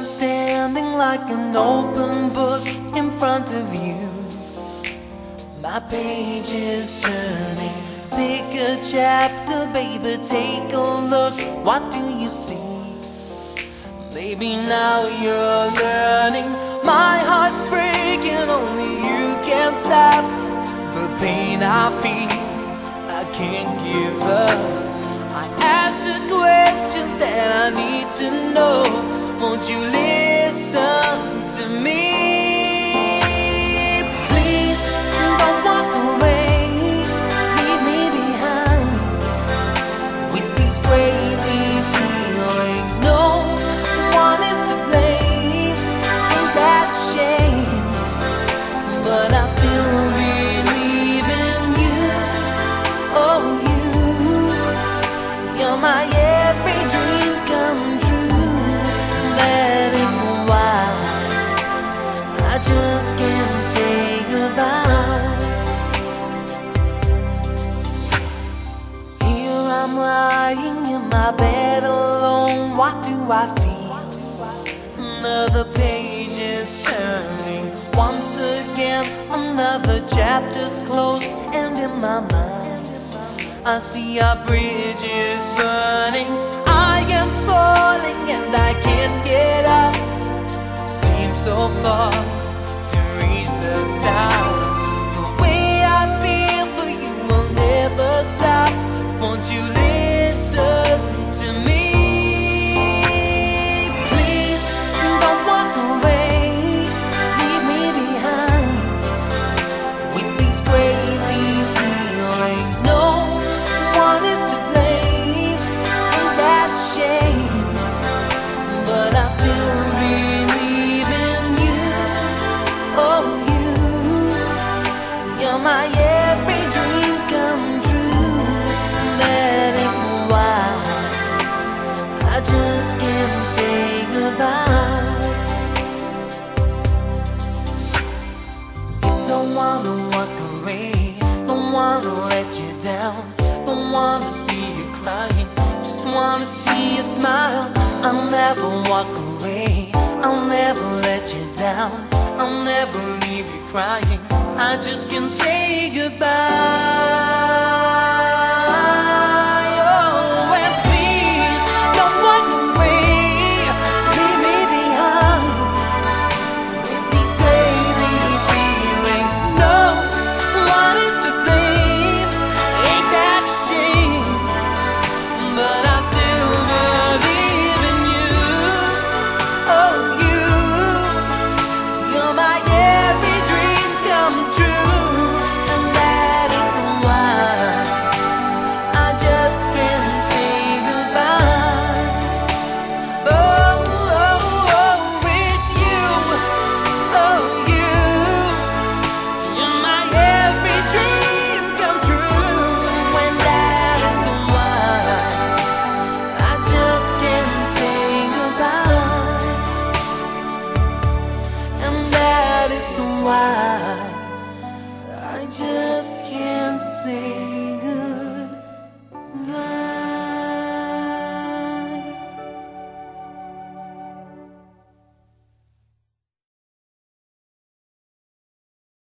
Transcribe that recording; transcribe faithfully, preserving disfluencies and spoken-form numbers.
I'm standing like an open book in front of you. My page is turning, pick a chapter, baby, take a look. What do you see? Baby, now you're learning. My heart's breaking, only you can stop the pain I feel. I can't give up. I ask the questions that I need to know. Won't you listen to me? Please don't walk away, leave me behind with these crazy feelings. No one is to blame, ain't that a shame? But I still believe in you. Oh, you, you're my every dream come true. That is why I just can't say goodbye. Here I'm lying in my bed alone. What do I feel? Another page is turning. Once again, another chapter's closed. And in my mind, I see our bridge is burning. I am falling and I can't get up. Seems so far to reach the top. The way I feel for you will never stop. Won't you listen to me? Please don't walk away, leave me behind with these crazy feelings. No one is to blame, ain't that a shame? But I still believe in you. Oh, you, you're my every dream come true. That is why I just can't say goodbye. Don't wanna walk away, don't wanna let you down, don't wanna see you crying, just wanna see you smile. I'll never walk away, I'll never let you down, I'll never leave you crying. I just can't say goodbye.